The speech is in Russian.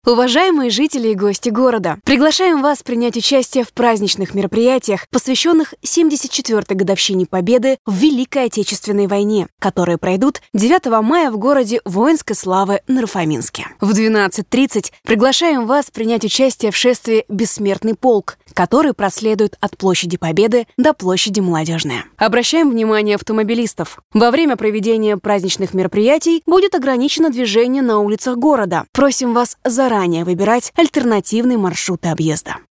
Уважаемые жители и гости города, приглашаем вас принять участие в праздничных мероприятиях, посвященных 74-й годовщине Победы в Великой Отечественной войне, которые пройдут 9 мая в городе воинской славы Нарфаминске. В 12:30 приглашаем вас принять участие в шествии «Бессмертный полк», который проследует от площади Победы до площади Молодежная. Обращаем внимание автомобилистов. Во время проведения праздничных мероприятий будет ограничено движение на улицах города. Просим вас заранее выбирать альтернативные маршруты объезда.